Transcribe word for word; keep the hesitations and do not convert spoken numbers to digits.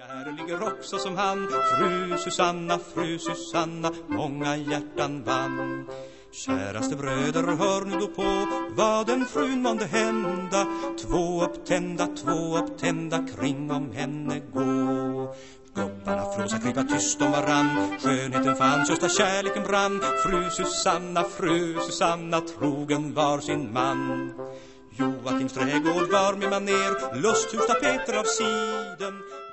Där ligger också som han, fru Susanna, fru Susanna, många hjärtan vann. Käraste bröder, hör nu då på vad den frun månde hända. Två upptända, två upptända kring om henne gå. Gubbarna flåsa krypa tyst om varann. Skönheten fanns just där kärleken brann. Fru Susanna, fru Susanna, trogen var sin man. Joakims trädgård var med maner, lusthus tapeter av siden.